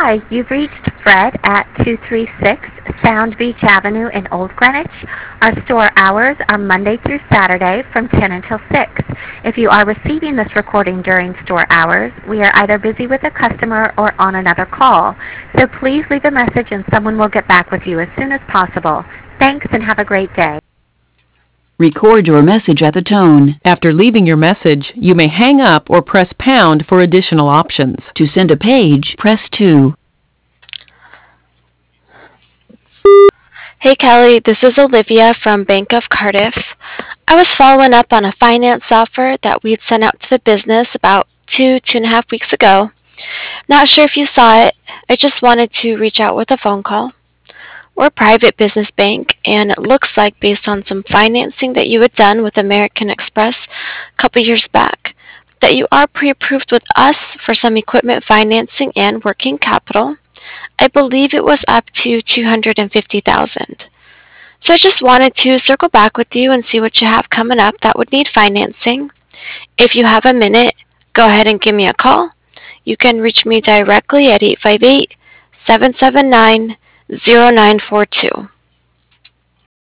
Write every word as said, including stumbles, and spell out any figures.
Hi, you've reached Fred at two three six Sound Beach Avenue in Old Greenwich. Our store hours are Monday through Saturday from ten until six. If you are receiving this recording during store hours, we are either busy with a customer or on another call. So please leave a message and someone will get back with you as soon as possible. Thanks and have a great day. Record your message at the tone. After leaving your message, you may hang up or press pound for additional options. To send a page, press two. Hey Kelly, this is Olivia from Bank of Cardiff. I was following up on a finance offer that we'd sent out to the business about two, two and a half weeks ago. Not sure if you saw it. I just wanted to reach out with a phone call. We're a private business bank, and it looks like based on some financing that you had done with American Express a couple years back, that you are pre-approved with us for some equipment financing and working capital. I believe it was up to two hundred fifty thousand dollars. So I just wanted to circle back with you and see what you have coming up that would need financing. If you have a minute, go ahead and give me a call. You can reach me directly at eight five eight, seven seven nine, zero nine four two.